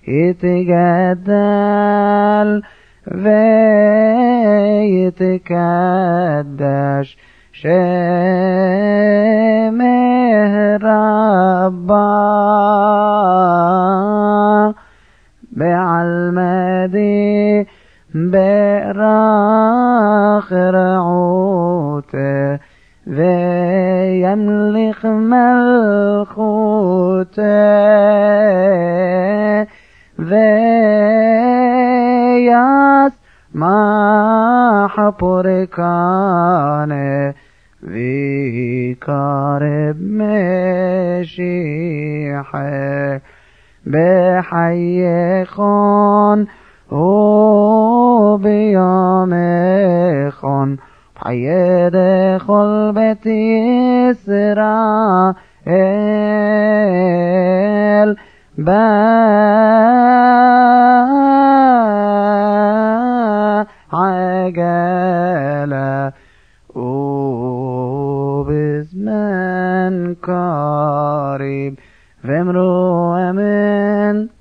يتجدل ويتكدش شمه ربا بعلمدي براخ رعوته ويملك ملكوته ويسمح بركانه ويقارب مشيحه بحيخون وبيامخون بحيدخل بيت إسرائيل بعجلة وبزمن قريب وامرؤ أمين